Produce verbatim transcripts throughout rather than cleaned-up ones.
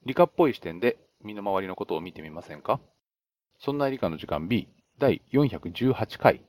理科っぽい視点で身の回りのことを見てみませんか？そんな理科の時間 B だいよんひゃくじゅうはちかい。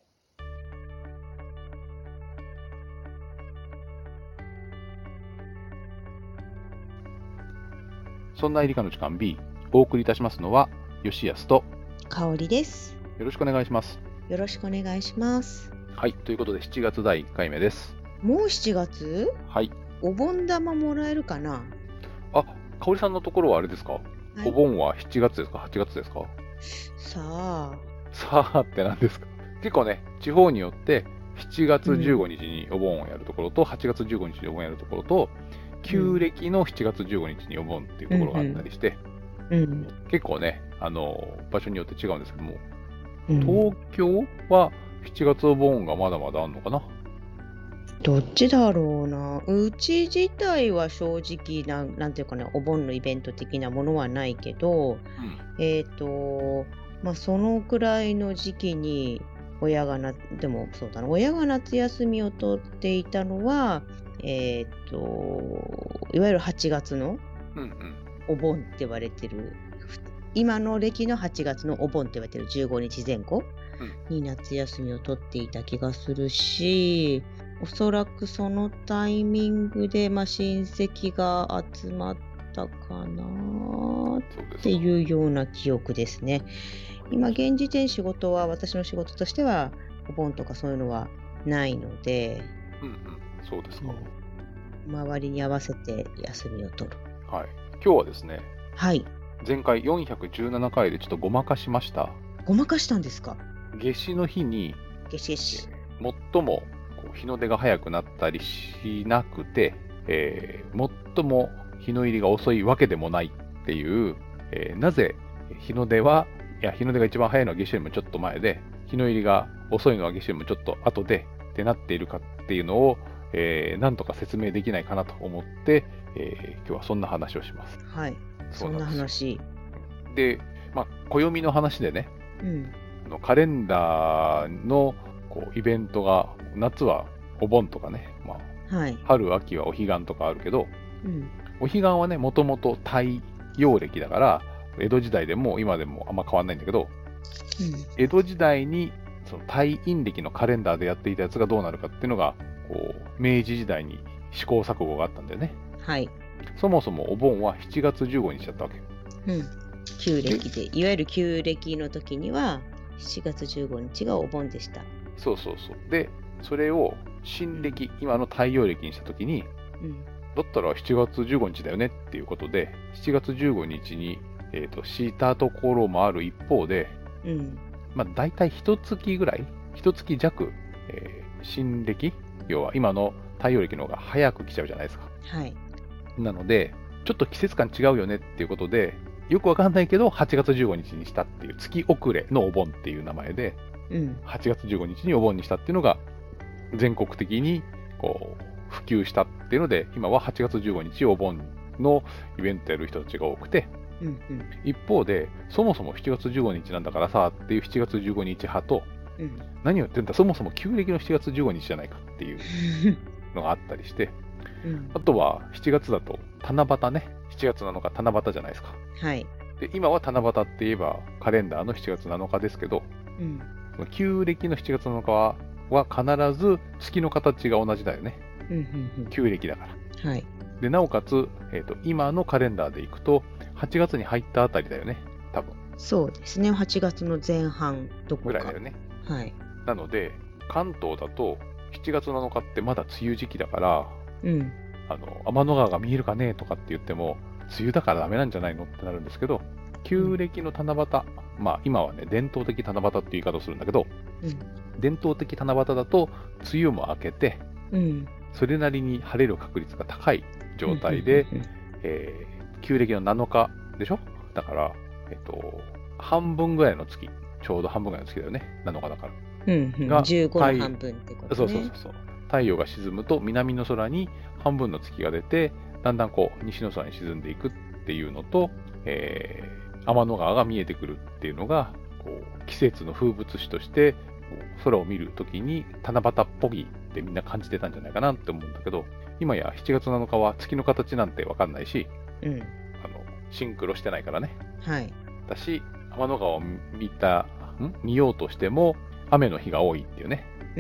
そんな理科の時間 B、 お送りいたしますのは吉安と香りです。 よろしくお願いします。 よろしくお願いします。 はい、ということでしちがつだいいっかいめです。 もうしちがつ？ はい。 お盆玉もらえるかな？ あ、香りさんのところはあれですか、はい、お盆はしちがつですかはちがつですか？ さあさあって何ですか？結構ね、地方によってしちがつじゅうごにちにお盆をやるところと、うん、はちがつじゅうごにちにお盆をやるところと、旧暦のしちがつじゅうごにちにお盆っていうところがあったりして、 うんうん、 結構ね、あの場所によって違うんですけども、うん、東京はしちがつお盆がまだまだあんのかな？ どっちだろうな。うち自体は正直な、なんていうかね、お盆のイベント的なものはないけど、うん、えっと、まあ、そのくらいの時期に親がな、でもそうだな、親が夏休みを取っていたのは、えっと、いわゆるはちがつのお盆って言われてる、うんうん、今の暦のはちがつのお盆って言われてるじゅうごにちぜん後に夏休みを取っていた気がするし、おそらくそのタイミングで、まあ、親戚が集まったかなっていうような記憶ですね。今現時点仕事は、私の仕事としてはお盆とかそういうのはないので、 うんうん、そうですか、 うん、周りに合わせて休みを取る。 はい、今日はですね、 はい、 前回よんひゃくじゅうななかいでちょっとごまかしました。 ごまかしたんですか？ 夏至の日に夏至夏至最も日の出が早くなったりしなくて、えー、最も日の入りが遅いわけでもないっていう、えー、なぜ日の出はいや日の出が一番早いのは夏至よりもちょっと前で、日の入りが遅いのは夏至よりもちょっと後でってなっているかっていうのを、えー、なんとか説明できないかなと思って、えー、今日はそんな話をします。 はい、そんな話で、まあ暦の話でね、 うん、 あのカレンダーのこうイベントが、夏はお盆とかね、まあはい、春秋はお彼岸とかあるけど、うん、お彼岸はねもともと太陽暦だから江戸時代でも今でもあんま変わんないんだけど、うん、江戸時代にその太陰暦のカレンダーでやっていたやつがどうなるかっていうのがこう明治時代に試行錯誤があったんだよね。 はい。 そもそもお盆はしちがつじゅうごにちだったわけ。 うん。旧暦で、いわゆる旧暦の時にはしちがつじゅうごにちがお盆でした。 そうそうそう。で、それを新暦、今の太陽暦にした時に、うん、だったらしちがつじゅうごにちだよねっていうことで、しちがつじゅうごにちに、えーと、したところもある一方で、うん、まあ大体一月ぐらい、一月弱、えー、新暦、要は今の太陽暦の方が早く来ちゃうじゃないですか。 はい。 なので、ちょっと季節感違うよねっていうことで、よくわかんないけどはちがつじゅうごにちにしたっていう、月遅れのお盆っていう名前で、うん、はちがつじゅうごにちにお盆にしたっていうのが全国的にこう普及したっていうので、今ははちがつじゅうごにちお盆のイベントやる人たちが多くて、うんうん、一方でそもそもしちがつじゅうごにちなんだからさっていうしちがつじゅうごにち派と、うん、何を言ってんだそもそも旧暦のしちがつじゅうごにちじゃないかっていうのがあったりして、うん、あとはしちがつだと七夕ね、しちがつなのか七夕じゃないですか。 はい。 で今は七夕って言えばカレンダーのしちがつなのかですけど、うん、旧暦のしちがつなのかはは必ず月の形が同じだよね。うんうんうん、旧暦だから。はい。で、なおかつ、えーと、今のカレンダーでいくと、はちがつに入ったあたりだよね、多分。 そうですね、はちがつの前半どこか。 ぐらいだよね。 はい。 なので、関東だとしちがつなのかってまだ梅雨時期だから、うん。あの、天の川が見えるかねとかって言っても、梅雨だからダメなんじゃないのってなるんですけど、旧暦の七夕、うん、まあ今はね、伝統的七夕っていう言い方をするんだけど、うん、伝統的七夕だと梅雨も明けて、うん、それなりに晴れる確率が高い状態で、えー、旧暦のなのかでしょ。だから、えっと、半分ぐらいの月、ちょうど半分ぐらいの月だよね、なのかだから。 うんうん、がじゅうごの半分ってことね。 そうそうそう。太陽が沈むと南の空に半分の月が出て、だんだんこう西の空に沈んでいくっていうのと、えー、天の川が見えてくるっていうのが、こう季節の風物詩として空を見るときに七夕っぽいってみんな感じてたんじゃないかなって思うんだけど、今やしちがつなのかは月の形なんてわかんないし、うん、あのシンクロしてないからね。 はい。 だし、天の川を見た、ん見ようとしても、雨の日が多いっていうね。 うん。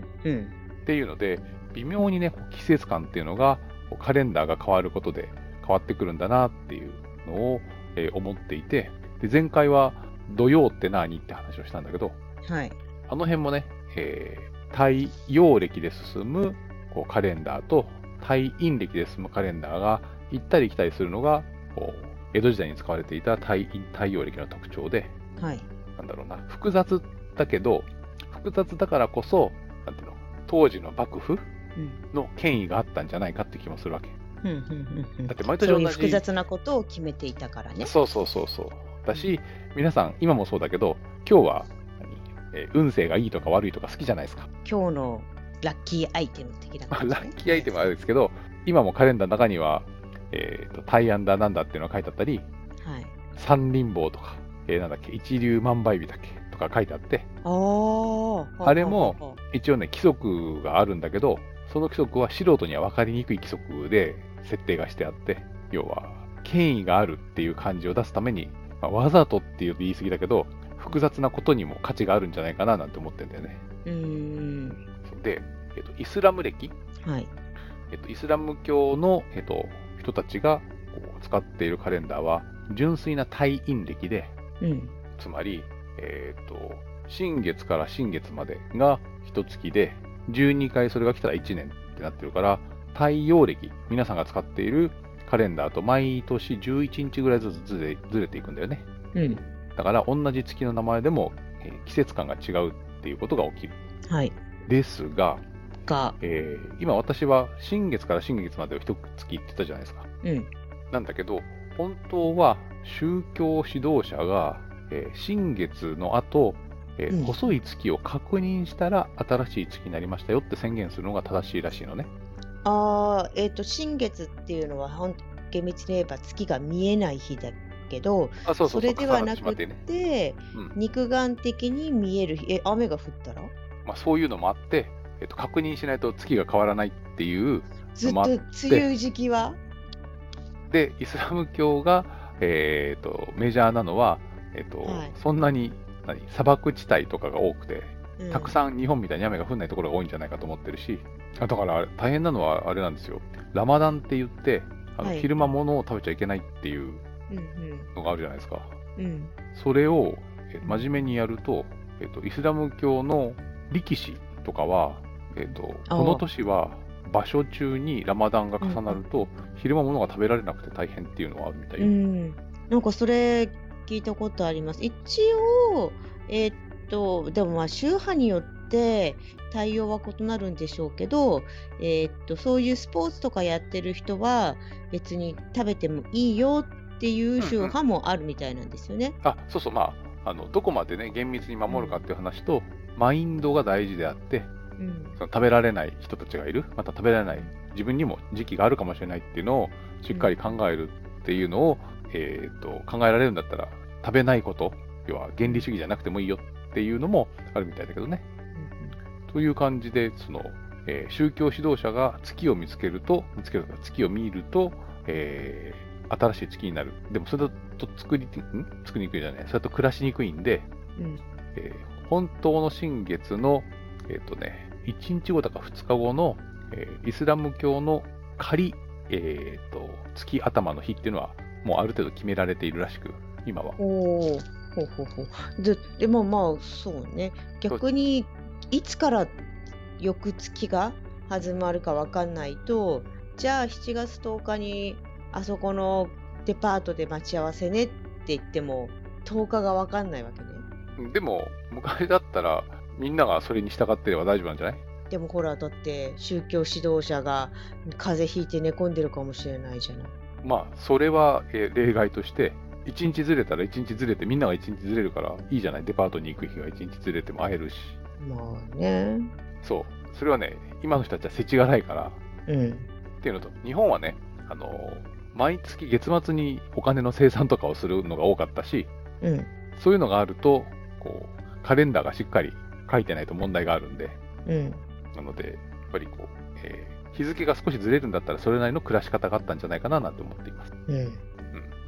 うん。 っていうので、微妙にね、季節感っていうのが、カレンダーが変わることで変わってくるんだなっていうのを、えー思っていて、で、前回は土曜って何って話をしたんだけど、 はい。 あの辺もね、えー太陽暦で進むこうカレンダーと太陰暦で進むカレンダーが行ったり来たりするのが、こう江戸時代に使われていた太陰太陽暦の特徴で、 はい。 なんだろうな、複雑だけど、複雑だからこそ、なんていうの、当時の幕府うん。 の権威があったんじゃないかって気もするわけ。 うんうんうんうん。 だって毎年そういう同じ。 複雑なことを決めていたからね。 そうそうそうそう。だし、皆さん、今もそうだけど、今日は、何えー運勢がいいとか悪いとか好きじゃないですか。 今日のラッキーアイテム的なまあ感じ、ね。 ラッキーアイテムはあるんですけど、今もカレンダーの中には、えーと、大安だなんだっていうのが書いてあったり、 はい。 三輪棒とか、えーなんだっけ、一粒万倍日だっけとか書いてあって、 ああ。 あれも一応ね、規則があるんだけど、その規則は素人には分かりにくい規則で設定がしてあって、要は、権威があるっていう感じを出すために、まあ、わざとっていうと言い過ぎだけど、複雑なことにも価値があるんじゃないかななんて思ってんだよね。 うーん。 で、えっと、イスラム暦、 はい。 えっと、イスラム教の、えっと、人たちがこう使っているカレンダーは、純粋な太陰暦で、 うん。 つまり、えっと、新月から新月までが一月で、じゅうにかいそれが来たらいちねんってなってるから、太陽暦、皆さんが使っているカレンダーと毎年じゅういちにちぐらいずつずれずれていくんだよね。 うん。 だから同じ月の名前でも、えー季節感が違うっていうことが起きる。 はい。 ですが、 が、 えー今私は新月から新月までを一月って言ったじゃないですか。 うん。 なんだけど、本当は宗教指導者が、えー新月の後、えーうん細い月を確認したら新しい月になりましたよって宣言するのが正しいらしいのね。 ああ、えっ、と、新月っていうのは、ほん厳密に言えば月が見えない日だけど、 あ、そうそうそう、 それではなく重なってしまってね。 て、 うん。 肉眼的に見える日、え、雨が降ったらまあそういうのもあって、えっと、確認しないと月が変わらないっていうずっとのもあって、 梅雨時期はで、イスラム教が、えー、とメジャーなのは、えっとはいそんなに何砂漠地帯とかが多くて、 うんたくさん日本みたいに雨が降らないところが多いんじゃないかと思ってるし、あだから大変なのはあれなんですよ。ラマダンって言って、あのはい昼間物を食べちゃいけないっていううんのがあるじゃないですか。 うんうんそれをえ真面目にやると、えっとイスラム教の力士とかは、えっとあーこの年は場所中にラマダンが重なると、昼間物が食べられなくて大変っていうのがあるみたいよ。 うん、なんかそれ聞いたことあります。一応、えーっと、でもまあ宗派によって対応は異なるんでしょうけど、えーっと、そういうスポーツとかやってる人は別に食べてもいいよっていう宗派もあるみたいなんですよね。 あ、そうそう、まあ、あのどこまでね、厳密に守るかっていう話と、マインドが大事であって、 うんその食べられない人たちがいる、また食べられない自分にも時期があるかもしれないっていうのをしっかり考えるっていうのを、えー、と考えられるんだったら、食べないこと、要は原理主義じゃなくてもいいよっていうのもあるみたいだけどね。という感じで、その、えー宗教指導者が月を見つけると、見つけると月を見ると、えー新しい月になる。でもそれだと作りにん作りにくいじゃない。それだと暮らしにくいんで、 うんえー本当の新月の、えっ、とね、いちにちごだかふつかごの、えーイスラム教の仮、えーと、月頭の日っていうのは、もうある程度決められているらしく、今は。 おお、ほうほうほう。で、でもまあそうね。逆にいつから翌月が始まるかわかんないと、じゃあしちがつとおかにあそこのデパートで待ち合わせねって言ってもとおかがわかんないわけね。 でも、昔だったら、みんながそれに従ってれば大丈夫なんじゃない？ でもほらだって宗教指導者が風邪ひいて寝込んでるかもしれないじゃない。 まあ、それは、えー例外として、いちにちずれたらいちにちずれて、みんながいちにちずれるからいいじゃない。デパートに行く日がいちにちずれても会えるし。 まあね。 そう。それはね、今の人たちは世知辛いから、 うん。 っていうのと、日本はね、あのー毎月月末にお金の生産とかをするのが多かったし、 うん。 そういうのがあると、こう、カレンダーがしっかり書いてないと問題があるんで、 うん。 なので、やっぱりこう、えー日付が少しずれるんだったら、それなりの暮らし方があったんじゃないかななんて思っています。 うん。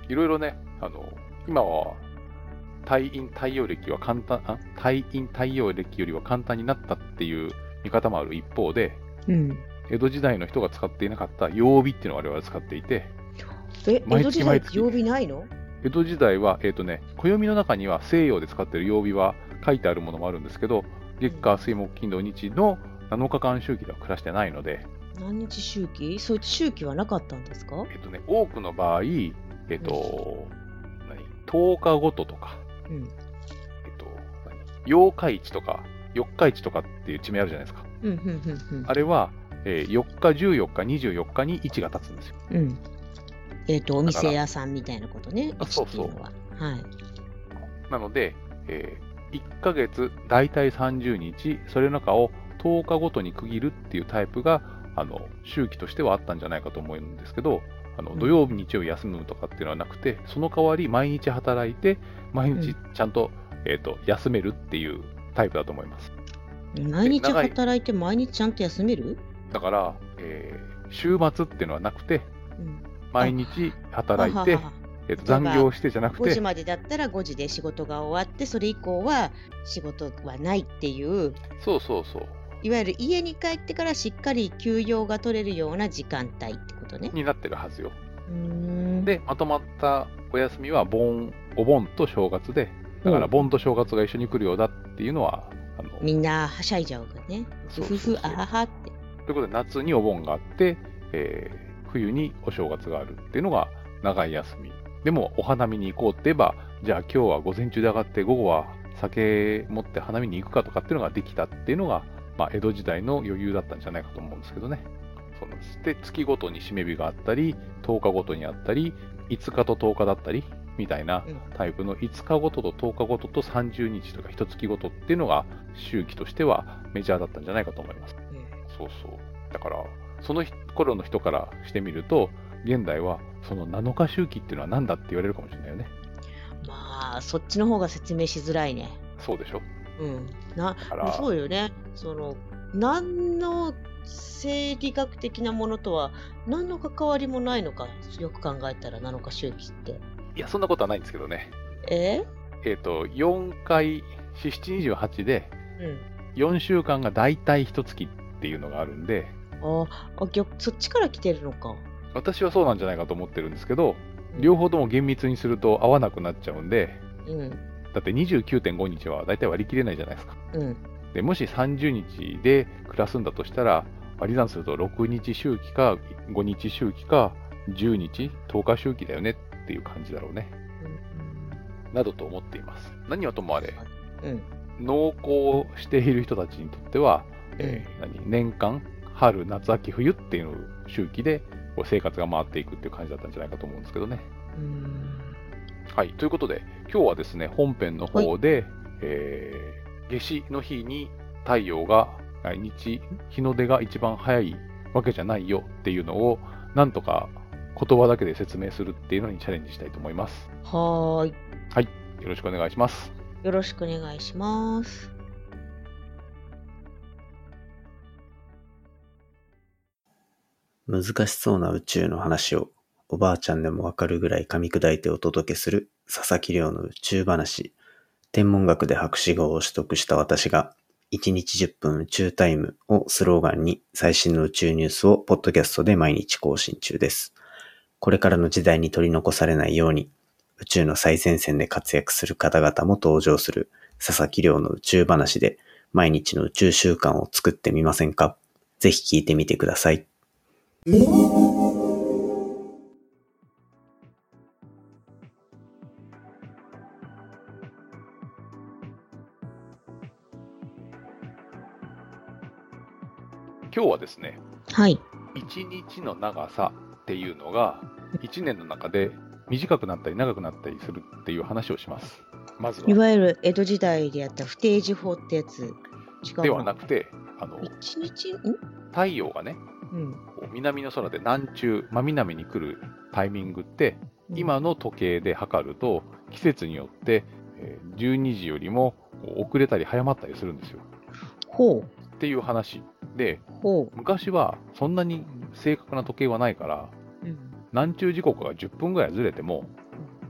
いろいろね、あの、今は、太陰太陽暦は簡単、あ太陰太陽暦よりは簡単になったっていう見方もある一方で、うん、江戸時代の人が使っていなかった曜日っていうのを我々は使っていて、 え、江戸時代って曜日ないの？ 江戸時代は、えっとね、暦の中には西洋で使っている曜日は書いてあるものもあるんですけど、月火水木金土日のなのかかん周期では暮らしてないので。 何日周期？そういった周期はなかったんですか？ えっとね、多くの場合、えっと、うん、何とおかごととか、うん、えっと、何八日市とか四日市とかっていう地名あるじゃないですか。うんうんうんうん、あれは、えー、よっか、じゅうよっか、にじゅうよっかに市が立つんですよ。うん、 えっと、お店屋さんみたいなことね。 そうそう。 はい。 なので、えー、いっかげつだいたいさんじゅうにち、それの中をとおかごとに区切るっていうタイプが、あの周期としてはあったんじゃないかと思うんですけど、あの土曜日、日曜日休むとかっていうのはなくて、その代わり毎日働いて、毎日ちゃんと、うん、えーと、休めるっていうタイプだと思います。 毎日働いて毎日ちゃんと休める？ だから、えー、週末っていうのはなくて、うん、毎日働いて、えーと、残業してじゃなくて、 ごじまでだったらごじで仕事が終わって、それ以降は仕事はないっていう。 そうそうそう。 いわゆる家に帰ってからしっかり休養が取れるような時間帯ってことね。 になってるはずよ。うーんで、まとまったお休みは盆、お盆と正月で、だから盆と正月が一緒に来るようだっていうのは、あのみんなはしゃいじゃうがね。ふふふ、あははって。 ということで、夏にお盆があって、えー、冬にお正月があるっていうのが長い休み。でも、お花見に行こうって言えば、じゃあ今日は午前中で上がって、午後は酒持って花見に行くかとかっていうのができたっていうのが、まあ、江戸時代の余裕だったんじゃないかと思うんですけどね。そうなんです。で、月ごとに締め日があったり、とおかごとにあったり、いつかととおかだったり、みたいなタイプのいつかごとととおかごととさんじゅうにちとかいっかげつごとっていうのが周期としてはメジャーだったんじゃないかと思います。うん、そうそう。だから、その頃の人からしてみると、現代はそのなのか周期っていうのは何だって言われるかもしれないよね。 まあ、そっちの方が説明しづらいね。 そうでしょ。 うん。な、そうよね。その、何の生理学的なものとは何の関わりもないのか、よく考えたらなのか周期って。 いや、そんなことはないんですけどね。 ええっと、よんかい、よん、なな、にじゅうはちで、うん、よんしゅうかんがだいたいいっかげつっていうのがあるんで。 ああ、そっちから来てるのか。 私はそうなんじゃないかと思ってるんですけど、うん、両方とも厳密にすると合わなくなっちゃうんで、うん、だって にじゅうきゅうてんごにちはだいたい割り切れないじゃないですか。うん、でもしさんじゅうにちで暮らすんだとしたら、割り算するとろくにち周期かごにち周期かじゅうにち、とおか周期だよねっていう感じだろうね。うん、などと思っています。何はともあれ、うん、農耕している人たちにとっては、うん、えー、何年間、春、夏、秋、冬っていう周期でこう生活が回っていくっていう感じだったんじゃないかと思うんですけどね。うーん、はい。ということで、今日はですね、本編の方で、はい、えー、夏至の日に太陽が、日、日の出が一番早いわけじゃないよっていうのを、なんとか言葉だけで説明するっていうのにチャレンジしたいと思います。 はーい。 はい。よろしくお願いします。 よろしくお願いします。 難しそうな宇宙の話をおばあちゃんでもわかるぐらい噛み砕いてお届けする佐々木亮の宇宙話。天文学で博士号を取得した私がいちにちじゅっぷん宇宙タイムをスローガンに最新の宇宙ニュースをポッドキャストで毎日更新中です。これからの時代に取り残されないように宇宙の最前線で活躍する方々も登場する佐々木亮の宇宙話で毎日の宇宙習慣を作ってみませんか？ぜひ聞いてみてください。今日はですね、 はい。 いちにちの長さっていうのがいちねんの中で短くなったり長くなったりするっていう話をします。まずは。 いわゆる江戸時代でやった不定時法ってやつ。違うではなくて、あの、 一日ん太陽がね、うん、南の空で南中、真南に来るタイミングって、うん、今の時計で測ると季節によって、えー、じゅうにじよりも遅れたり早まったりするんですよ。 ほう。 っていう話で、ほう。昔はそんなに正確な時計はないから、うん、南中時刻がじゅっぷんぐらいずれても、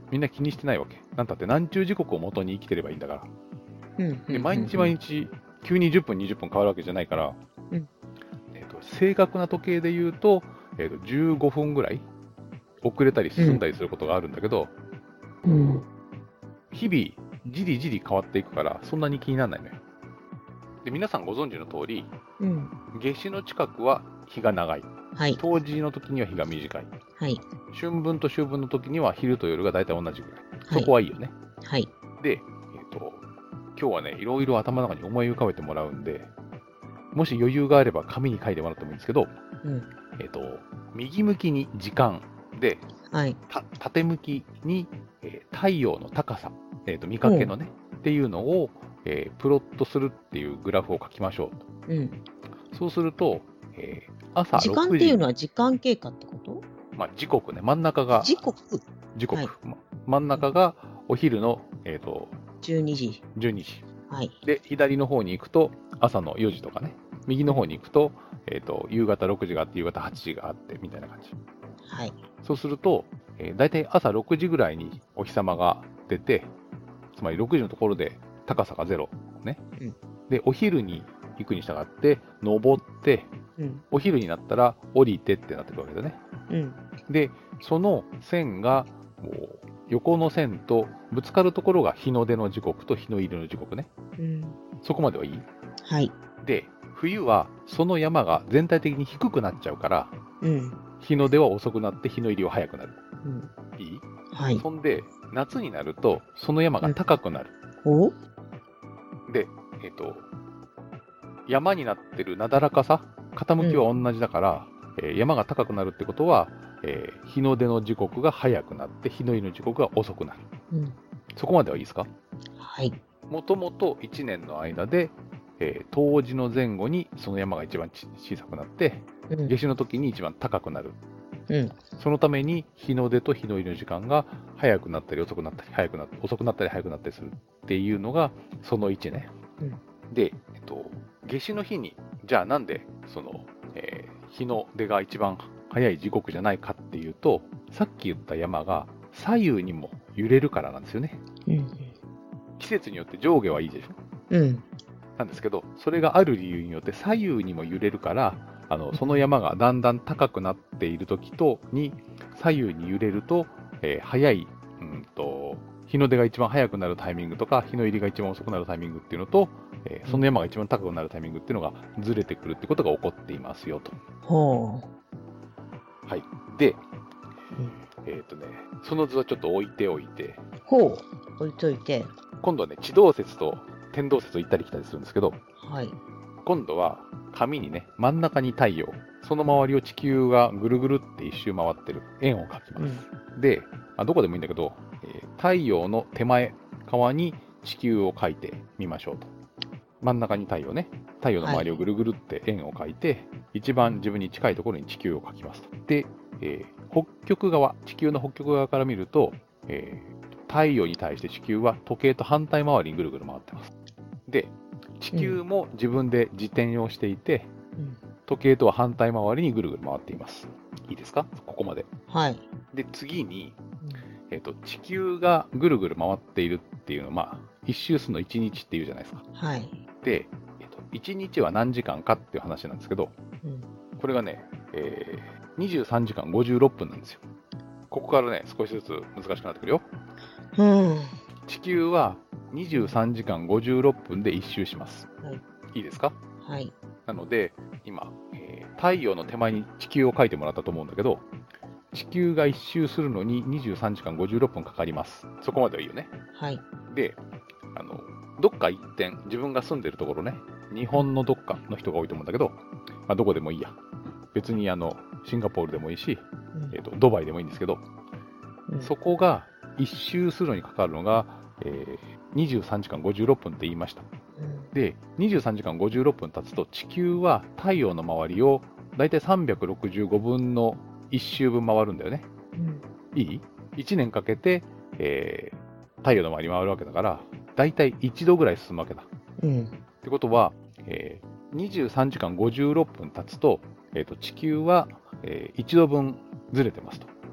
みんな気にしてないわけ。なんたって何十時刻を元に生きてればいいんだから。 うんうんうんうん、 で毎日毎日急にじゅっぷんにじゅっぷん変わるわけじゃないから、 うんえー、と正確な時計で言うと、えー、とじゅうごふんぐらい遅れたり進んだりすることがあるんだけど、 うん、 日々じりじり変わっていくからそんなに気にならないのよ。で皆さんご存知の通り、 うん、 夏至の近くは日が長い、 はい、 冬至の時には日が短い、 はい、 春分と秋分の時には昼と夜が大体同じぐらい、はい、そこはいいよね。 はい、 で、えーと、今日はねいろいろ頭の中に思い浮かべてもらうんで、もし余裕があれば紙に書いてもらってもいいんですけど、 うん、 えーと、右向きに時間で、 はい、 た縦向きに、えー太陽の高さ、えーと見かけのね、っていうのを、えープロットするっていうグラフを書きましょうと。 うん、 そうすると、えー朝ろくじ。 時間っていうのは時間経過ってこと？ まあ、時刻ね、真ん中が時刻時刻、 はい、 ま真ん中がお昼の、えーとじゅうにじ。 じゅうにじ。 はい。 で、左の方に行くと朝のよじとかね、右の方に行くと、えーと夕方ろくじがあって、夕方はちじがあってみたいな感じ。 はい。 そうすると、えー、大体朝ろくじぐらいにお日様が出て、つまりろくじのところで高さがゼロ、ねうん、 で、お昼に行くに従って、登って、 うん、 お昼になったら降りてってなってくるわけだね。 うん、 で、その線がもう横の線とぶつかるところが日の出の時刻と日の入りの時刻ね。 うん、 そこまではいい？ はい。 で、冬はその山が全体的に低くなっちゃうから、 うん、 日の出は遅くなって日の入りは早くなる。 うん、 いい？ はい。 そんで、夏になるとその山が高くなる。 お？ で、えっと、山になってるなだらかさ、傾きは同じだから、えー山が高くなるってことは、えー日の出の時刻が早くなって日の入りの時刻が遅くなる。 うん、 そこまではいいですか？ はい。 もともといちねんの間で、えー冬至の前後にその山が一番ち小さくなって、 うん、 夏至の時に一番高くなる。 うん、 そのために日の出と日の入りの時間が早くなったり遅くなったり早くな遅くなったり早くなったりするっていうのがそのいちね。 うん、 で、えっと、夏至の日にじゃあなんでその、えー日の出が一番早い時刻じゃないかっていうと、さっき言った山が左右にも揺れるからなんですよね。 うん、 季節によって上下はいいでしょ。 うん、 なんですけど、それがある理由によって左右にも揺れるから、あのその山がだんだん高くなっている時とに左右に揺れると、えー早い、うんと、日の出が一番早くなるタイミングとか、日の入りが一番遅くなるタイミングっていうのと、えーその山が一番高くなるタイミングっていうのがずれてくるってことが起こっていますよと。 ほう。 はい。で、 うんえっとね、その図はちょっと置いておいて、 ほう。置いといて。 今度はね、地動説と天動説を行ったり来たりするんですけど、 はい。 今度は紙にね、真ん中に太陽、その周りを地球がぐるぐるって一周回ってる円を描きます。 うん、 で、あどこでもいいんだけど、えー太陽の手前側に地球を描いてみましょうと。真ん中に太陽ね、太陽の周りをぐるぐるって円を描いて、はい、一番自分に近いところに地球を描きますと。で、えー北極側、地球の北極側から見ると、えー太陽に対して地球は時計と反対回りにぐるぐる回ってます。で、地球も自分で自転をしていて、うん、時計とは反対回りにぐるぐる回っています。いいですか？ここまで。 はい。 で、次に、えーと、地球がぐるぐる回っているっていうのは、まあ、一周するのいちにちっていうじゃないですか。 はい。 で、えーと、いちにちは何時間かっていう話なんですけど、うん、これがね、えー、にじゅうさんじかんごじゅうろっぷんなんですよ。ここからね、少しずつ難しくなってくるよ。 うん、 地球はにじゅうさんじかんごじゅうろっぷんで一周します。はい、いいですか？ はい。 なので、今、えー、太陽の手前に地球を描いてもらったと思うんだけど、地球が一周するのににじゅうさんじかんごじゅうろっぷんかかります。そこまではいいよね。 はい。 で、あの、どっか一点、自分が住んでるところね、日本のどっかの人が多いと思うんだけど、まあ、どこでもいいや。別にあの、シンガポールでもいいし、うん、えーと、ドバイでもいいんですけど、うん、そこが一周するのにかかるのが、えー、にじゅうさんじかんごじゅうろっぷんって言いました。うん、で、にじゅうさんじかんごじゅうろっぷん経つと地球は太陽の周りをだいたいさんびゃくろくじゅうごぶんのいっ周分回るんだよね。うん、いい ?いち 年かけて、えー、太陽の周り回るわけだから、だいたいいちどぐらい進むわけだ。うん、ってことは、えー、にじゅうさんじかんごじゅうろっぷん経つと、えーと、地球は、えー、いちどぶんずれてますと。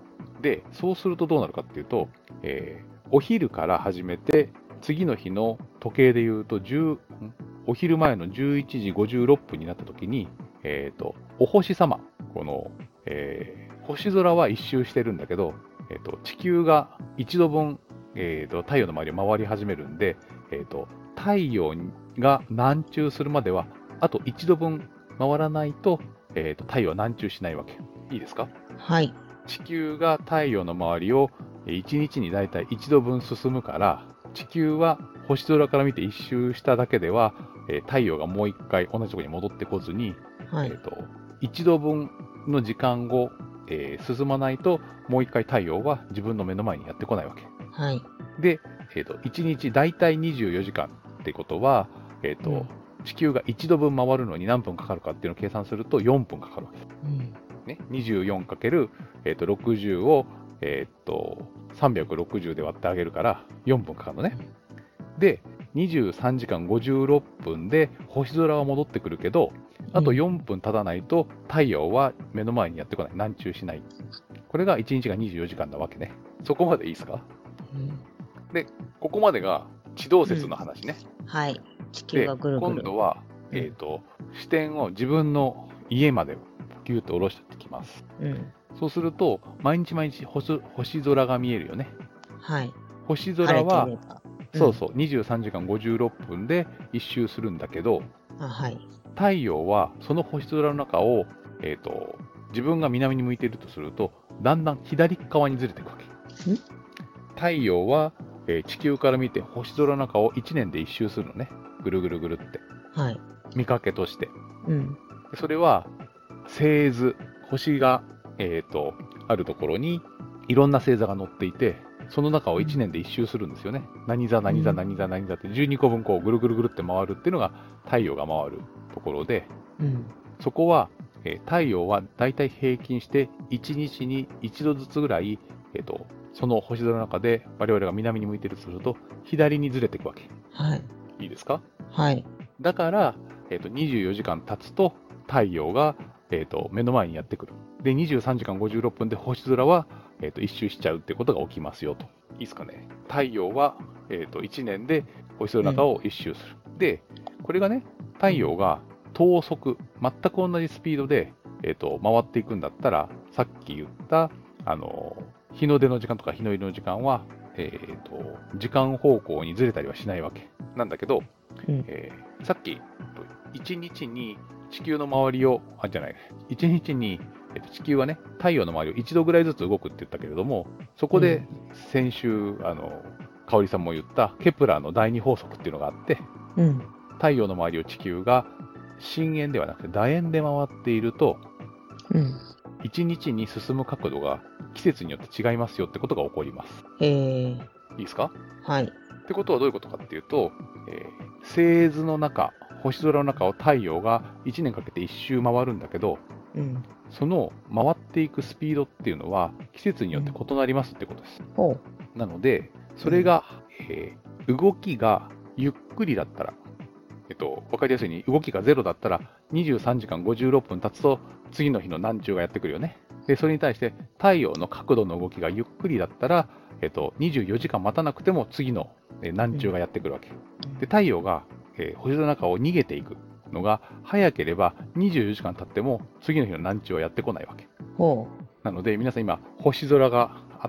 で、そうするとどうなるかっていうと、えー、お昼から始めて、次の日の時計でいうと、じゅうお昼前のじゅういちじごじゅうろっぷんになった時に、えーと、お星様、この、えー、星空は一周してるんだけど、えーと、地球が一度分、えーと、太陽の周りを回り始めるんで、えーと、太陽が南中するまでは、あと一度分回らないと、えーと、太陽は南中しないわけ。いいですか？ はい。 地球が太陽の周りをいちにちにだいたい一度分進むから、地球は星空から見て一周しただけでは、えー、太陽がもう一回同じところに戻ってこずに、はい、えーと、一度分の時間後、えー、進まないと、もう一回太陽は自分の目の前にやってこないわけ。 はい。 で、えーと、いちにちだいたいにじゅうよじかんってことは、えーとうん、地球が一度分回るのに何分かかるかっていうのを計算するとよんぷんかかるわけです。うんね、にじゅうよんかけるろくじゅう を、えー、とさんびゃくろくじゅうで割ってあげるからよんぷんかかるのね。で、にじゅうさんじかんごじゅうろっぷんで星空は戻ってくるけど、あとよんぷん経たないと太陽は目の前にやってこない。南中しない。これがいちにちがにじゅうよじかんなわけね。そこまでいいですか？うん、で、ここまでが地動説の話ね。 うん、はい。地球がぐるぐる。 今度は、えーと、視点を自分の家までギュッと下ろしていきます。うん、そうすると、毎日毎日 星, 星空が見えるよね。 はい。 星空は、うん、そうそう、にじゅうさんじかんごじゅうろっぷんで一周するんだけど、 あ、はい、 太陽はその星空の中を、えーと、自分が南に向いているとすると、だんだん左側にずれていくわけ。ん太陽は、えー、地球から見て星空の中をいちねんで一周するのね。ぐるぐるぐるって。 はい。 見かけとして。 うん、 それは、星図、星が、えーと、あるところにいろんな星座が載っていて、その中をいちねんで一周するんですよね。何座、何座、何座、何座ってじゅうにこぶんこうぐるぐるぐるって回るっていうのが太陽が回るところで、うん、そこは、えー、太陽はだいたい平均していちにちに一度ずつぐらい、えーと、その星空の中で我々が南に向いているとすると左にずれていくわけ。 はい。 いいですか？ はい。 だから、えーと、にじゅうよじかん経つと太陽がえーと、目の前にやってくる。で、にじゅうさんじかんごじゅうろっぷんで星空は、えーと、一周しちゃうってことが起きますよと。いいですかね。太陽は、えーと、いちねんで星空の中を一周する。うん、で、これがね、太陽が等速、全く同じスピードで、えーと、回っていくんだったら、さっき言った、あの、日の出の時間とか日の入りの時間は、えーと、時間方向にずれたりはしないわけなんだけど、うんえー、さっき、いちにちに地球の周りを、あ、じゃない、いちにちに、えっと、地球はね、太陽の周りをいちどぐらいずつ動くって言ったけれども、そこで先週、あの、香織さんも言ったケプラーのだいに法則っていうのがあって、うん、太陽の周りを地球が深円ではなくて楕円で回っていると、うん、いちにちに進む角度が季節によって違いますよってことが起こります。 へー。いいですか？ はい。 ってことはどういうことかっていうと、えー、星図の中、星空の中を太陽がいちねんかけて一周回るんだけど、うん、その回っていくスピードっていうのは季節によって異なりますってことです。うん、なので、それが、えー、動きがゆっくりだったら、えっと、わかりやすいように動きがゼロだったらにじゅうさんじかんごじゅうろっぷん経つと次の日の南中がやってくるよね。で、それに対して太陽の角度の動きがゆっくりだったら、えっと、にじゅうよじかん待たなくても次の南中がやってくるわけ。で、太陽がえー、星の中を逃げていくのが早ければにじゅうよじかん経っても次の日の南中はやってこないわけ。 ほう。 なので皆さん今星空があって、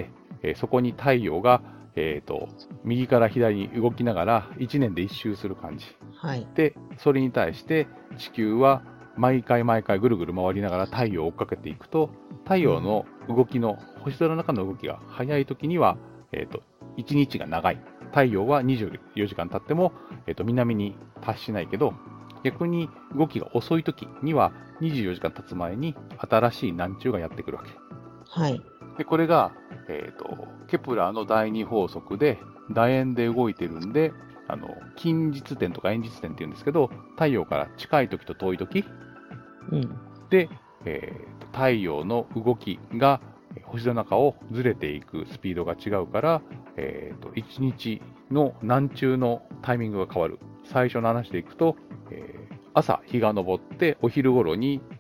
えー、そこに太陽が、えーと、右から左に動きながらいちねんで一周する感じ、 はい、 でそれに対して地球は毎回毎回ぐるぐる回りながら太陽を追っかけていくと、太陽の動きの、うん、星空の中の動きが早い時には、えーと、いちにちが長い。太陽はにじゅうよじかん経っても、えーと、南に達しないけど、逆に動きが遅い時にはにじゅうよじかん経つ前に新しい南中がやってくるわけ。 はい。 で、これが、えーと、ケプラーのだいに法則で楕円で動いてるんで、あの近日点とか遠日点っていうんですけど、太陽から近い時と遠い時、うん、で、えーと、太陽の動きが星の中をずれていくスピードが違うから、えーと、いちにちの南中のタイミングが変わる。最初の話でいくと、えー、朝日が昇ってお昼頃に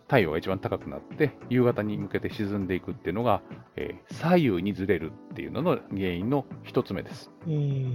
太陽が一番高くなって夕方に向けて沈んでいくっていうのが、えー、左右にずれるっていうのの原因の一つ目です。うん、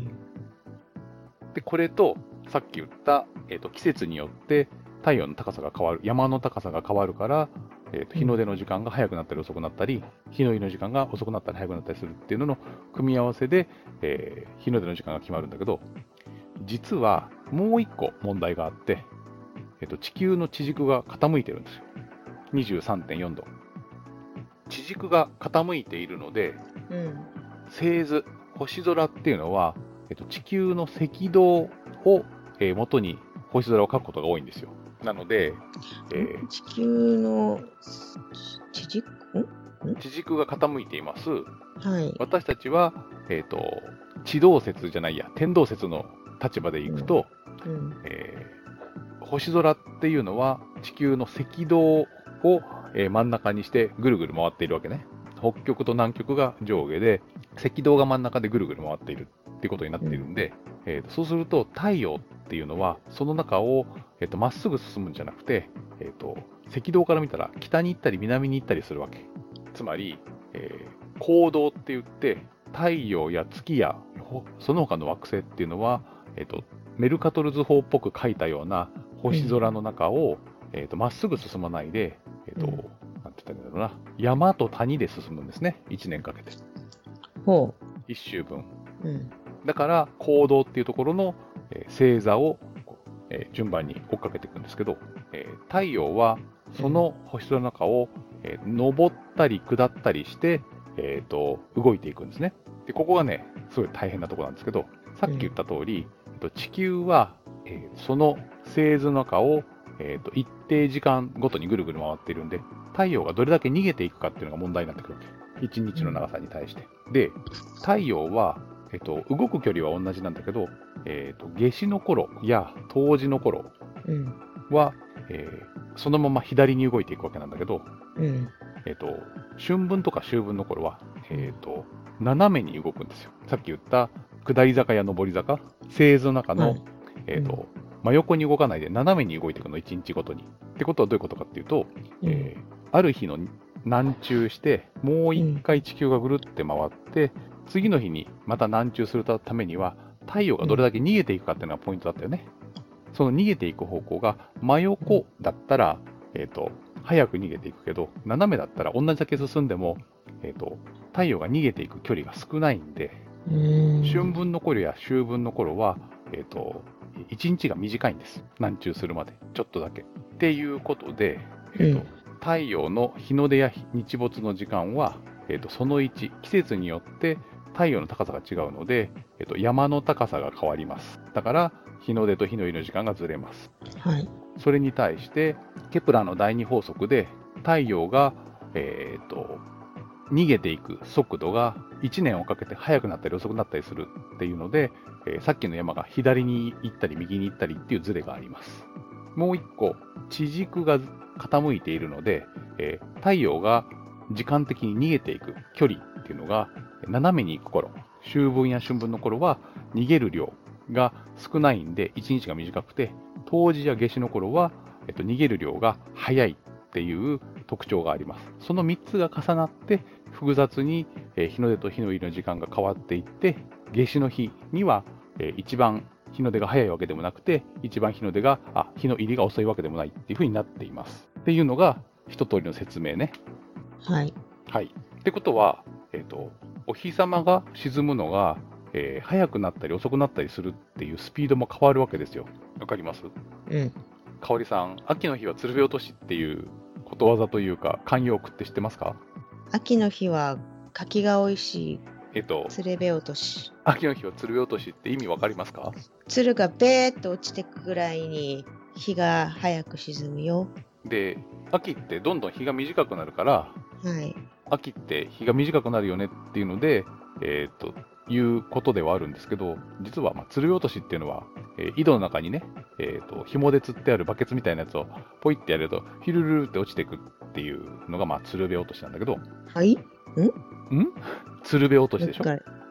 でこれとさっき言った、えーと、季節によって太陽の高さが変わる、山の高さが変わるから、えーと、日の出の時間が早くなったり遅くなったり、日の入りの時間が遅くなったり早くなったりするっていうのの組み合わせで、えー、日の出の時間が決まるんだけど、実はもう一個問題があって、えーと、地球の地軸が傾いてるんですよ。にじゅうさんてんよんど。地軸が傾いているので、うん、星図、星空っていうのは、えーと、地球の赤道を、えー、元に星空を描くことが多いんですよ。なので、 えー、地球の地軸地軸が傾いています。 はい、 私たちは、えーと、地動説じゃないや、天動説の立場でいくと、うんうんえー、星空っていうのは地球の赤道を、えー、真ん中にしてぐるぐる回っているわけね。北極と南極が上下で、赤道が真ん中でぐるぐる回っているっていうことになっているんで、うんえーと、そうすると太陽っていうのはその中をえっと、まっすぐ進むんじゃなくて、えっと、赤道から見たら北に行ったり南に行ったりするわけ。つまり、えー、光道って言って太陽や月やその他の惑星っていうのは、えっと、メルカトル図法っぽく描いたような星空の中を、うんえっと、まっすぐ進まないで、えっとうん、なんて言ったらいいんだろうな、山と谷で進むんですね。いちねんかけて。 ほう。 一周分。 うん、 だから光道っていうところの、えー、星座をえー、順番に追っかけていくんですけど、えー、太陽はその星空の中を、えー、登ったり下ったりして、えー、と動いていくんですね。でここがねすごい大変なところなんですけど、さっき言った通り、うん、地球は、えー、その星図の中を、えー、と一定時間ごとにぐるぐる回っているんで、太陽がどれだけ逃げていくかっていうのが問題になってくるわけ。いちにちの長さに対して。で、太陽はえっと、動く距離は同じなんだけど、えっと、夏至の頃や冬至の頃は、うんえー、そのまま左に動いていくわけなんだけど、うんえっと、春分とか秋分の頃は、えっと、斜めに動くんですよ。さっき言った下り坂や上り坂、星図の中の、はいえっとうん、真横に動かないで斜めに動いていくの、いちにちごとに。ってことはどういうことかっていうと、うんえー、ある日の南中して、もう一回地球がぐるって回って、うん次の日にまた南中するためには太陽がどれだけ逃げていくかっていうのがポイントだったよね。うん、その逃げていく方向が真横だったら、えーと、早く逃げていくけど、斜めだったら同じだけ進んでも、えーと、太陽が逃げていく距離が少ないんで、うん春分の頃や秋分の頃は、えーと、いちにちが短いんです。南中するまで。ちょっとだけ。っていうことで、えーとうん、太陽の日の出や日没の時間は、えーと、そのいち、季節によって太陽の高さが違うので、えっと、山の高さが変わります。だから日の出と日の入りの時間がずれます。 はい、 それに対してケプラーの第二法則で太陽が、えー、と逃げていく速度がいちねんをかけて速くなったり遅くなったりするっていうので、えー、さっきの山が左に行ったり右に行ったりっていうずれがあります。もう一個、地軸が傾いているので、えー、太陽が時間的に逃げていく距離っていうのが斜めに行く頃、秋分や春分の頃は逃げる量が少ないんでいちにちが短くて、冬至や夏至の頃は、えっと、逃げる量が早いっていう特徴があります。そのみっつが重なって複雑に、えー、日の出と日の入りの時間が変わっていって、夏至の日には、えー、一番日の出が早いわけでもなくて、一番日の出があ日の入りが遅いわけでもないっていう風になっています。っていうのが一通りの説明ね。 はい。 はい。ってことは、えっと、お日様が沈むのが、えー、早くなったり遅くなったりするっていうスピードも変わるわけですよ。わかります？ うん。 かおりさん、秋の日は鶴瓶落としっていうことわざというか慣用句って知ってますか？ 秋の日は柿が美味しい。 えっと、 鶴瓶落とし。 秋の日は鶴瓶落としって意味わかりますか？ 鶴がベーっと落ちてくぐらいに日が早く沈むよ。 で、秋ってどんどん日が短くなるから、 はい、 秋って日が短くなるよねっていうので、えー、ということではあるんですけど、実はまあ鶴瓶落としっていうのは、えー、井戸の中にね、えー、と紐で釣ってあるバケツみたいなやつをポイってやるとヒルルルって落ちていくっていうのがまあ鶴瓶落としなんだけど、 はいんん鶴瓶落としでしょ。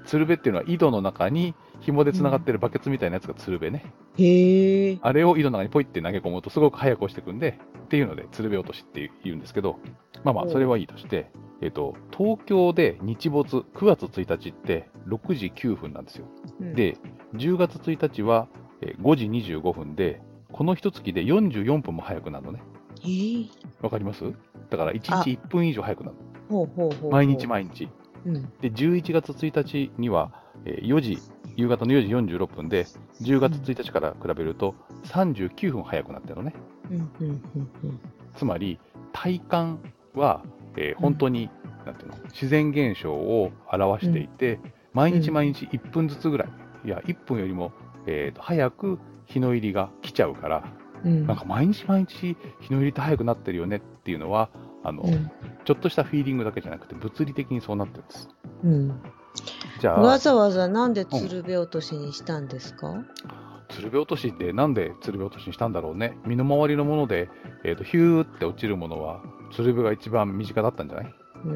鶴瓶っていうのは井戸の中に紐でつながってるバケツみたいなやつが鶴瓶ね。 へえ。 あれを井戸の中にポイって投げ込むとすごく早く落ちてくんで、っていうので鶴瓶落としって言うんですけど、まあまあそれはいいとして、えっと、東京で日没くがつついたちってろくじきゅうふんなんですよ。うん、で、じゅうがつついたちはごじにじゅうごふんで、この一月でよんじゅうよんぷんも早くなるのね。 えー、 わかります？だからいちにちいっぷん以上早くなる。 ほうほうほうほう、 毎日毎日。うん、で、じゅういちがつついたちにはよじ、夕方のよじよんじゅうろっぷんで、じゅうがつついたちから比べるとさんじゅうきゅうふん早くなってるのね。うんうんうんうん、つまり、体感は、えー、本当に、うん、なんていうの、自然現象を表していて、うん、毎日毎日いっぷんずつぐらい、いや、いっぷんよりも、えー、と早く日の入りが来ちゃうから、うん、なんか毎日毎日日の入りって早くなってるよねっていうのは、あの、うん、ちょっとしたフィーリングだけじゃなくて物理的にそうなってるんです。うん、 じゃあわざわざなんで鶴瓶落としにしたんですか？うん、 鶴瓶落としってなんで鶴瓶落としにしたんだろうね。身の回りのもので、えー、とヒューって落ちるものは鶴瓶が一番身近だったんじゃない？うん、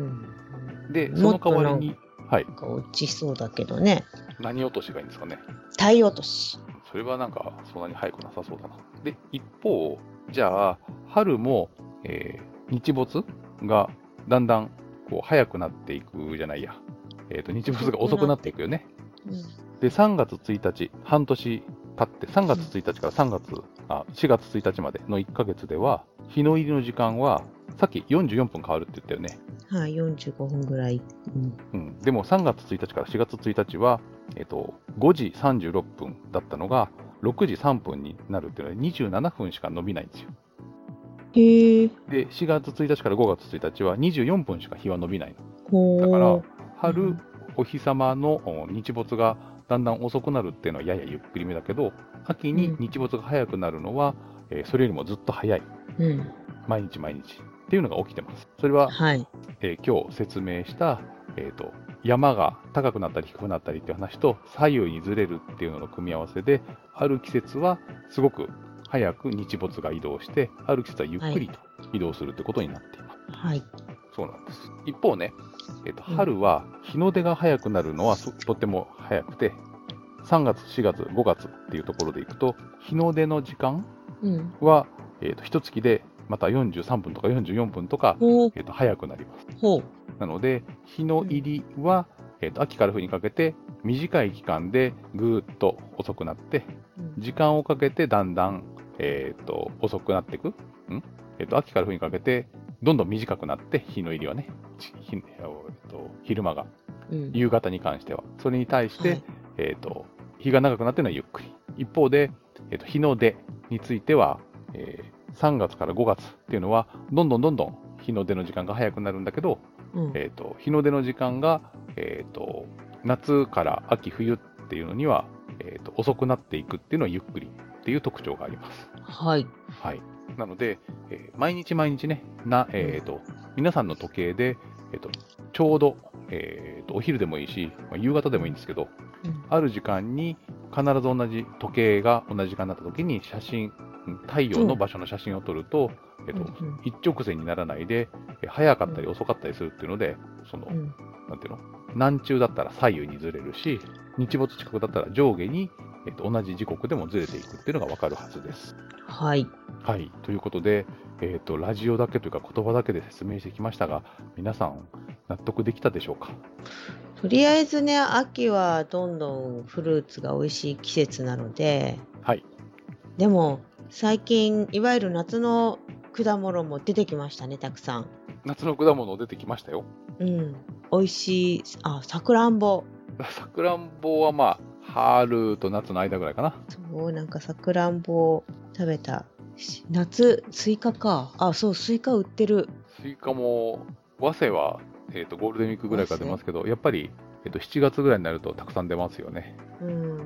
でその代わりに、 はい、落ちそうだけどね。 何落としがいいんですかね？ 鯛落とし。 それはなんかそんなに早くなさそうだな。で一方じゃあ春も、えー、日没がだんだんこう早くなっていくじゃないや、えー、と日没が遅くなっていくよね。うん、でさんがつついたち、半年経ってさんがつついたちからさんがつ、あしがつついたちまでのいっかげつでは日の入りの時間はさっきよんじゅうよんぷん変わるって言ったよね。 はい、よんじゅうごふんぐらい。 うんうん、でもさんがつついたちからしがつついたちは、えー、とごじさんじゅうろっぷんだったのがろくじさんぷんになるっていうのでにじゅうななふんしか伸びないんですよ。 へー。 でしがつついたちからごがつついたちはにじゅうよんぷんしか日は伸びないの。だから春、うん、お日様の日没がだんだん遅くなるっていうのはややゆっくりめだけど、秋に日没が早くなるのは、うん、えー、それよりもずっと早い、うん、毎日毎日っていうのが起きてます。それは、はい、えー、今日説明した、えーと、山が高くなったり低くなったりっていう話と左右にずれるっていうのの組み合わせで、ある季節はすごく早く日没が移動して、ある季節はゆっくりと移動するってことになっています。 はい、 そうなんです。一方ね、えーと、春は日の出が早くなるのはとっても早くて、さんがつ、しがつ、ごがつっていうところでいくと、日の出の時間は、うん、えーと、一月でまたよんじゅうさんぷんとかよんじゅうよんぷんとか、えーと、早くなります。 ほう。 なので、日の入りは、えーと、秋から冬にかけて短い期間でぐーっと遅くなって、時間をかけてだんだん、えーと、遅くなっていく。んえーと、秋から冬にかけてどんどん短くなって、日の入りはね、ひえーと、昼間が、うん、夕方に関しては。それに対して、はい、えーと、日が長くなっているのはゆっくり。一方で、えーと、日の出については、えーさんがつからごがつっていうのはどんどんどんどん日の出の時間が早くなるんだけど、うん、えーと、日の出の時間が、えーと、夏から秋冬っていうのには、えーと、遅くなっていくっていうのはゆっくりっていう特徴があります。 はい。 はい。なので、えー、毎日毎日ね、な、えーと、うん、皆さんの時計で、えーと、ちょうど、えーと、お昼でもいいし、まあ、夕方でもいいんですけど、うん、ある時間に必ず同じ時計が同じ時間になった時に写真、太陽の場所の写真を撮ると、うん、えっと、うんうん、一直線にならないで、早かったり遅かったりするっていうので、その、うん、なんていうの、南中だったら左右にずれるし、日没近くだったら上下に、えっと、同じ時刻でもずれていくっていうのがわかるはずです。 はい。 はい。ということで、えっと、ラジオだけというか言葉だけで説明してきましたが、皆さん納得できたでしょうか？ とりあえずね、秋はどんどんフルーツが美味しい季節なので、 はい。 でも、最近いわゆる夏の果物も出てきましたね、たくさん。 夏の果物出てきましたよ。 うん、美味しい。あ、さくらんぼ。 さくらんぼはまあ春と夏の間ぐらいかな。 そう、なんかさくらんぼ食べた。夏スイカか。あ、そう、スイカ売ってる。 スイカも早生は、えーと、ゴールデンウィークぐらいから出ますけど、やっぱり、えーと、しちがつぐらいになるとたくさん出ますよね。 うん、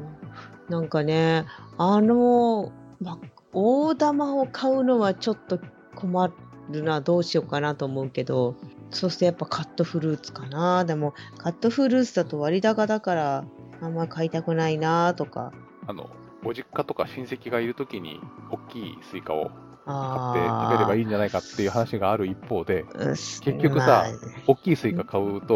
なんかね、あの、ま大玉を買うのはちょっと困るな、どうしようかなと思うけど、そしてやっぱカットフルーツかな。でもカットフルーツだと割高だからあんま買いたくないなとか。 あのご実家とか親戚がいるときに大きいスイカを買って食べればいいんじゃないかっていう話がある一方で、結局さ、まあ、大きいスイカ買うと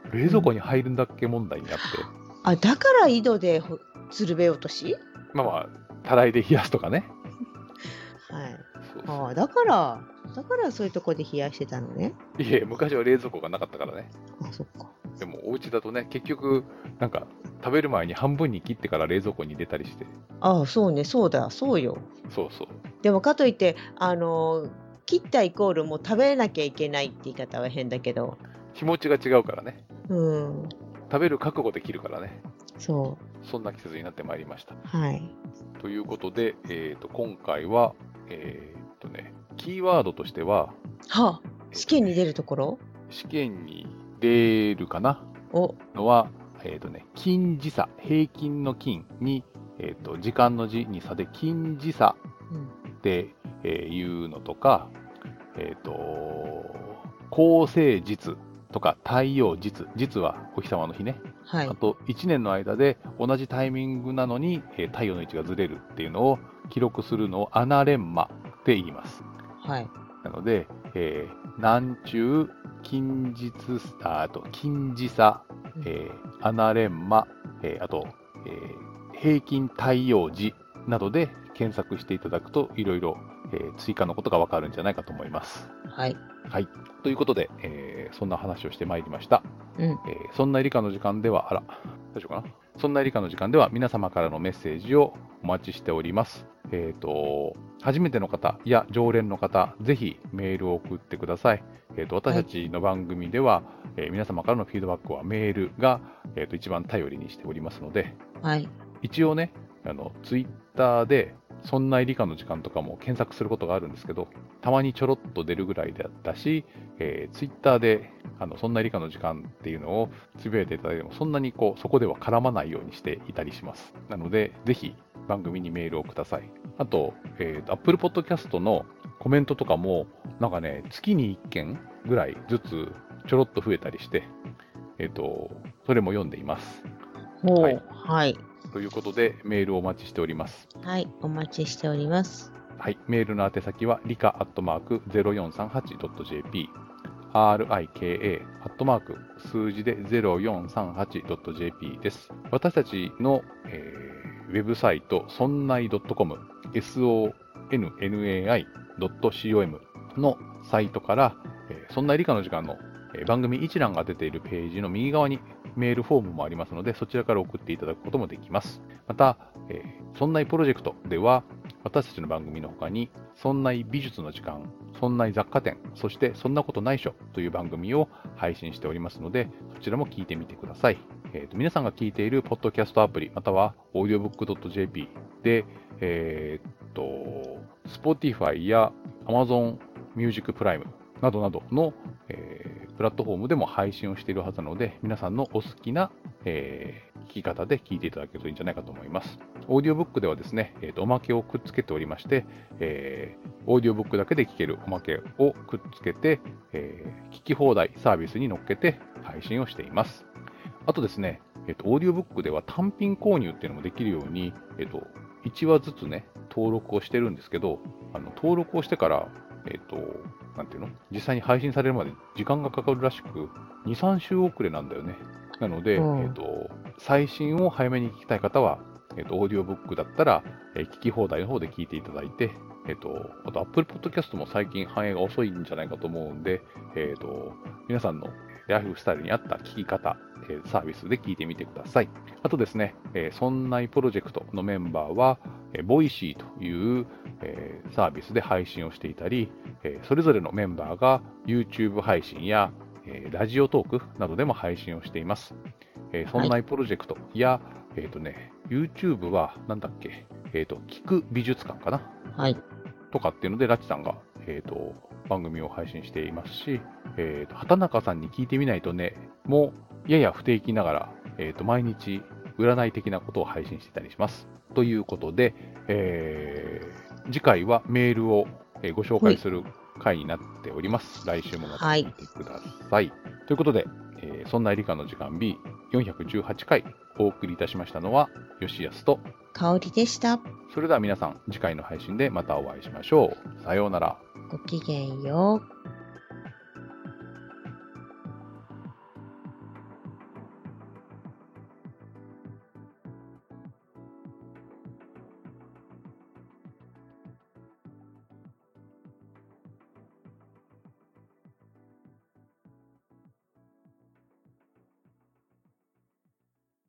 冷蔵庫に入るんだっけ問題になって、 うん、あ、だから井戸でつるべ落とし、 まあまあたらいで冷やすとかね。 はい。そうそう、あ、だからだからそういうとこで冷やしてたのね。 いえ、昔は冷蔵庫がなかったからね。 あ、そっか。 でもお家だとね、結局なんか食べる前に半分に切ってから冷蔵庫に入れたりして。 ああ、そうね、そうだ、そうよ。 そうそう。 でもかといってあの切ったイコールもう食べなきゃいけないって言い方は変だけど、 気持ちが違うからね。 うん。 食べる覚悟で切るからね。 そう。 そんな季節になってまいりました。 はい。 ということで、えーと、今回は、えーとね、キーワードとしては、 はあ、試験に出るところ、 試験に出るかなおのは、えーとね、近時差、平均の近に、えーと、時間の時に差で近時差っていうのとか、うん、えーと、恒星実とか太陽実、実はお日様の日ね。はい、あといちねんの間で同じタイミングなのに、えー、太陽の位置がずれるっていうのを記録するのをアナレンマって言います。 はい。 なので、えー、南中、近日、あ, あと近時差、えー、アナレンマ、えー、あと、えー、平均太陽時などで検索していただくといろいろ追加のことがわかるんじゃないかと思います。 はい。 はい。ということで、えー、そんな話をしてまいりました。うんえー、そんな理科の時間では、あら、大丈夫かな？そんな理科の時間では皆様からのメッセージをお待ちしております。えっと、初めての方や常連の方、ぜひメールを送ってください。えっと、私たちの番組では、はいえー、皆様からのフィードバックはメールが、えー、と一番頼りにしておりますので、 はい、 一応ね、あの、ツイッターで、そんな理科の時間とかも検索することがあるんですけど、たまにちょろっと出るぐらいであったし、えー、ツイッターであのそんな理科の時間っていうのをつぶやいていただいても、そんなにこうそこでは絡まないようにしていたりします。なので、ぜひ番組にメールをください。あと、えー、Apple Podcast のコメントとかも、なんかね、月にいっけんぐらいずつちょろっと増えたりして、えっと、それも読んでいます。 はい。はい。 ということで、メールをお待ちしております。 はい、お待ちしております。 はい、メールの宛先は、リカアットマーク ゼロよんさんはちドットジェーピー、アールアイケーエー アットマーク数字で ゼロよんさんはちドットジェーピー です。私たちの、えー、ウェブサイト、そんない .com、エスオーエヌエヌエーアイドットコム のサイトから、えー、そんな理科の時間の、えー、番組一覧が出ているページの右側にメールフォームもありますので、そちらから送っていただくこともできます。また、えー、そんないプロジェクトでは、私たちの番組の他に、そんない美術の時間、そんない雑貨店、そしてそんなことないしょという番組を配信しておりますので、そちらも聞いてみてください。えーと、皆さんが聞いているポッドキャストアプリ、または オーディオブックドットジェーピー で、えーと、Spotify や Amazon Music Prime などなどの、えー、プラットフォームでも配信をしているはずなので、皆さんのお好きな、えー、聞き方で聞いていただけるといいんじゃないかと思います。オーディオブックではですね、えーと、おまけをくっつけておりまして、えー、オーディオブックだけで聞けるおまけをくっつけて、えー、聞き放題サービスに乗っけて配信をしています。あとですね、えーと、オーディオブックでは単品購入っていうのもできるように、えーと、いちわずつね、登録をしてるんですけど、あの登録をしてから、えっと、なんていうの？実際に配信されるまで時間がかかるらしく、に、さんしゅう遅れなんだよね。なので、うん、えっと、最新を早めに聞きたい方は、えっと、オーディオブックだったら、えー、聞き放題の方で聞いていただいて、えっと、あと Apple Podcast も最近反映が遅いんじゃないかと思うんで、えっと、皆さんのライフスタイルに合った聞き方、えー、サービスで聞いてみてください。あとですね、えー、そんないプロジェクトのメンバーは、えー、ボイシーという、えー、サービスで配信をしていたり、えー、それぞれのメンバーが YouTube 配信や、えー、ラジオトークなどでも配信をしています。えー、そんないプロジェクトや、はい、えっとね、YouTube はなんだっけ、えっと、聞く美術館かな、 はい、 とかっていうので、ラチさんが、えっと、番組を配信していますし、えっと、畑中さんに聞いてみないとね、もうやや不定期ながら、えっと、毎日占い的なことを配信していたりします。ということで、えー、次回はメールをご紹介する回になっております。来週もまた聞いてください。はい、ということで、えー、そんな理科の時間 ビーよんひゃくじゅうはち 回お送りいたしましたのは吉安と香織でした。 それでは皆さん次回の配信でまたお会いしましょう。さようなら。 ごきげんよう。